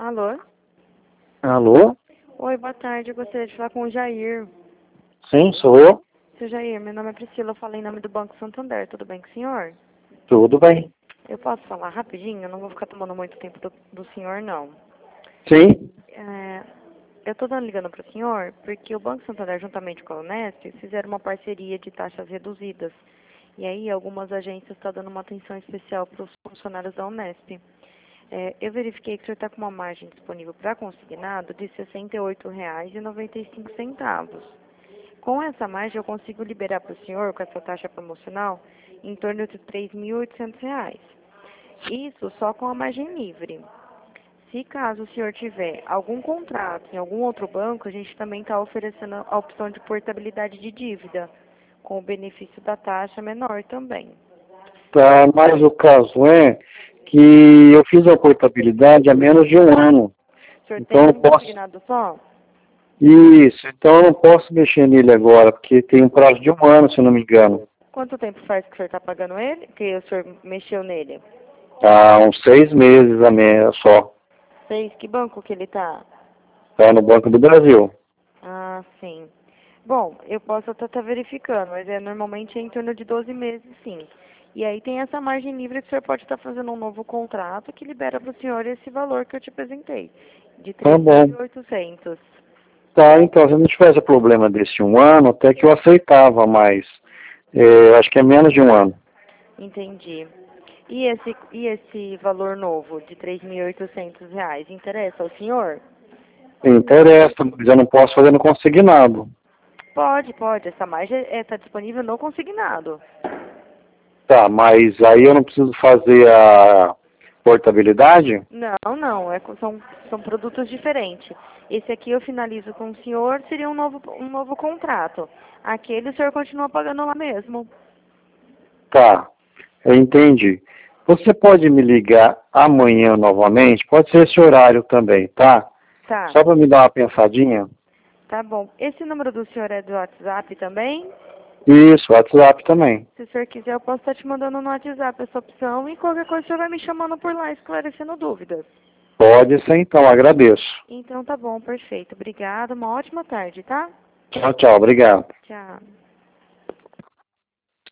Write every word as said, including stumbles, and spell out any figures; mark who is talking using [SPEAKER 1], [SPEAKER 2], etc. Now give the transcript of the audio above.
[SPEAKER 1] Alô?
[SPEAKER 2] Alô?
[SPEAKER 1] Oi, boa tarde. Eu gostaria de falar com o Jair.
[SPEAKER 2] Sim, sou eu.
[SPEAKER 1] Seu Jair, meu nome é Priscila. Eu falei em nome do Banco Santander. Tudo bem com o senhor?
[SPEAKER 2] Tudo bem?
[SPEAKER 1] Eu posso falar rapidinho? Eu não vou ficar tomando muito tempo do, do senhor, não.
[SPEAKER 2] Sim.
[SPEAKER 1] É, eu estou ligando para o senhor porque o Banco Santander, juntamente com a Unesp, fizeram uma parceria de taxas reduzidas. E aí, algumas agências estão dando uma atenção especial para os funcionários da Unesp. É, eu verifiquei que o senhor está com uma margem disponível para consignado de sessenta e oito reais e noventa e cinco centavos. Com essa margem, eu consigo liberar para o senhor, com essa taxa promocional, em torno de três mil e oitocentos reais. Isso só com a margem livre. Se caso o senhor tiver algum contrato em algum outro banco, a gente também está oferecendo a opção de portabilidade de dívida, com o benefício da taxa menor também.
[SPEAKER 2] Tá, mas o caso é que eu fiz a portabilidade há menos de um ano.
[SPEAKER 1] O senhor
[SPEAKER 2] Então
[SPEAKER 1] tem
[SPEAKER 2] eu
[SPEAKER 1] um
[SPEAKER 2] posso.
[SPEAKER 1] consignado só?
[SPEAKER 2] Isso, então eu não posso mexer nele agora, porque tem um prazo de um ano, se eu não me engano.
[SPEAKER 1] Quanto tempo faz que o senhor está pagando ele? Que o senhor mexeu nele?
[SPEAKER 2] Há uns seis meses a menos só.
[SPEAKER 1] Seis? Que banco que ele está?
[SPEAKER 2] Tá no Banco do Brasil.
[SPEAKER 1] Ah, sim. Bom, eu posso até estar verificando, mas é normalmente é em torno de doze meses, sim. E aí tem essa margem livre que o senhor pode estar fazendo um novo contrato que libera para o senhor esse valor que eu te apresentei, de
[SPEAKER 2] Tá
[SPEAKER 1] três mil e
[SPEAKER 2] bom.
[SPEAKER 1] oitocentos.
[SPEAKER 2] Tá, então, se não tivesse problema desse um ano, até que eu aceitava, mas é, acho que é menos de um ano.
[SPEAKER 1] Entendi. E esse, e esse valor novo de três mil e oitocentos reais interessa ao senhor?
[SPEAKER 2] Interessa, mas eu não posso fazer no consignado.
[SPEAKER 1] Pode, pode. Essa margem está disponível no consignado.
[SPEAKER 2] Tá, mas aí eu não preciso fazer a portabilidade?
[SPEAKER 1] Não, não, é, co- são, são produtos diferentes. Esse aqui eu finalizo com o senhor, seria um novo, um novo contrato. Aquele o senhor continua pagando lá mesmo.
[SPEAKER 2] Tá, eu entendi. Você pode me ligar amanhã novamente? Pode ser esse horário também, tá?
[SPEAKER 1] Tá,
[SPEAKER 2] Só para me dar uma pensadinha?
[SPEAKER 1] tá bom. Esse número do senhor é do WhatsApp também?
[SPEAKER 2] Isso, WhatsApp também.
[SPEAKER 1] Se o senhor quiser, eu posso estar te mandando no WhatsApp essa opção e qualquer coisa o senhor vai me chamando por lá, esclarecendo dúvidas.
[SPEAKER 2] Pode ser então, agradeço.
[SPEAKER 1] Então tá bom, perfeito. Obrigada, uma ótima tarde, tá?
[SPEAKER 2] Tchau, tchau, obrigado.
[SPEAKER 1] Tchau.